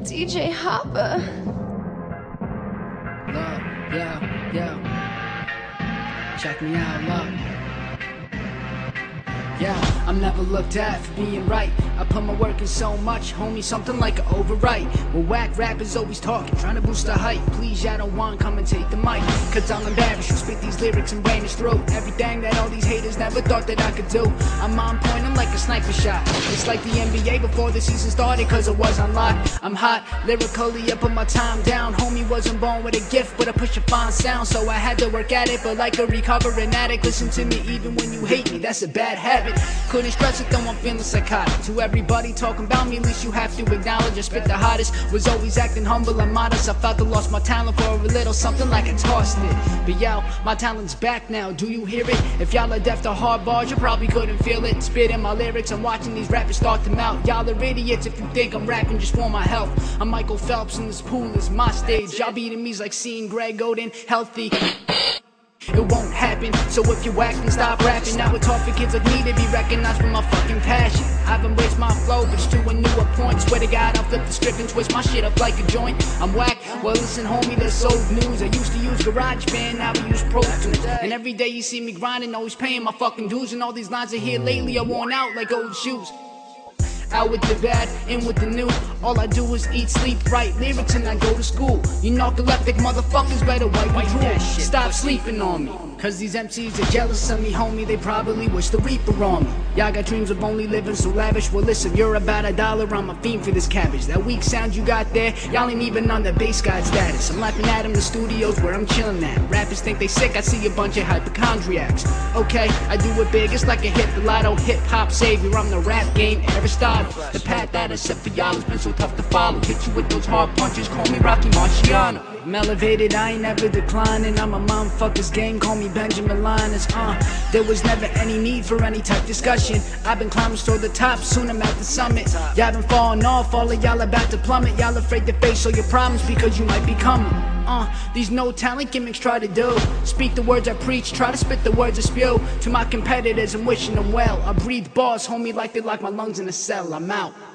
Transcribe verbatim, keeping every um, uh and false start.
D J Hopper. Look, yo, yo. Check me out, look. Yeah, I'm never looked at for being right. I put my work in so much, homie, something like an overwrite. Well, whack rappers always talking, trying to boost the hype. Please, y'all don't want, come and take the mic. Cause I'm embarrassed, you spit these lyrics and brain is through everything that all these haters never thought that I could do. I'm on point, I'm like a sniper shot. It's like the N B A before the season started, cause it was on lock. I'm hot, lyrically, I put my time down. Homie wasn't born with a gift, but I push a fine sound, so I had to work at it. But like a recovering addict, listen to me even when you hate me, that's a bad habit. Couldn't stress it though, I'm feeling psychotic. To everybody talking about me, at least you have to acknowledge I spit the hottest. Was always acting humble and modest. I felt I lost my talent for a little, something like I tossed it. But yo, my talent's back now, do you hear it? If y'all are deaf to hard bars, you probably couldn't feel it. Spitting my lyrics and watching these rappers start them out. Y'all are idiots if you think I'm rapping just for my health. I'm Michael Phelps and this pool is my stage. Y'all beating me's like seeing Greg Oden healthy. It won't happen, so if you whack then stop rapping. Now it's hard for kids like me to be recognized for my fucking passion. I've embraced my flow, but it's to a newer point. Swear to God, I'll flip the script and twist my shit up like a joint. I'm whack, well listen homie, that's old news. I used to use GarageBand, now I use Pro Tools. And every day you see me grinding, always paying my fucking dues. And all these lines I hear lately are worn out like old shoes. Out with the bad, in with the new. All I do is eat, sleep, write lyrics, and I go to school. You narcoleptic motherfuckers better wipe your drool. Stop sleeping on me, cause these M Cs are jealous of me, homie. They probably wish the Reaper on me. Y'all got dreams of only living so lavish. Well listen, you're about a dollar, I'm a fiend for this cabbage. That weak sound you got there, y'all ain't even on the bass god status. I'm laughing at them in the studios where I'm chilling at. Rappers think they sick, I see a bunch of hypochondriacs. Okay, I do it big, it's like a hit mulatto hip-hop savior. I'm the rap game, Aristotle. The path that I set for y'all has been so tough to follow. Hit you with those hard punches, call me Rocky Marciano. I'm elevated, I ain't never declining. I'm a motherfucker's game, call me Benjamin Linus. Uh, there was never any need for any type discussion. I've been climbing toward the top, soon I'm at the summit. Y'all been falling off, all of y'all about to plummet. Y'all afraid to face all your problems because you might be coming. Uh, these no talent gimmicks try to do. Speak the words I preach, try to spit the words I spew. To my competitors, I'm wishing them well. I breathe bars, homie, like they lock my lungs in a cell. I'm out.